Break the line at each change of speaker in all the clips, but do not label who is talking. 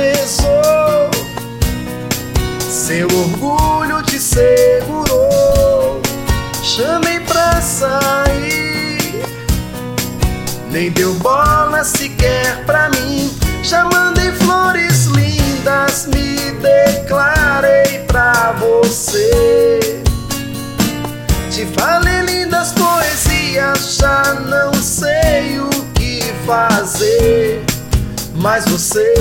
pesou, seu orgulho te segurou. Chamei pra sair, nem deu bola sequer pra mim. Já mandei flores lindas, me declarei pra você. Te falei lindas poesias, já não sei o que fazer, mas você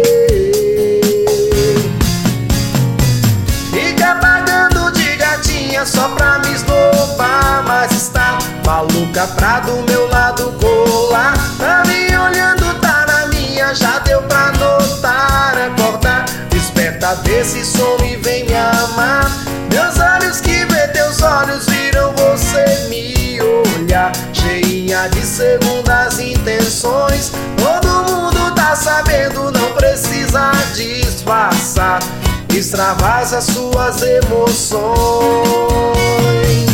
fica pagando de gatinha só pra me esnobar, mas está maluca pra do meu lado colar. Tá me olhando, tá na minha, já deu pra notar. Acorda, desperta desse som e vem me amar. Meus olhos que vê teus olhos viram você me olhar, cheinha de segundas intenções. Todo mundo tá sabendo, não precisa disfarçar, extravasa suas emoções.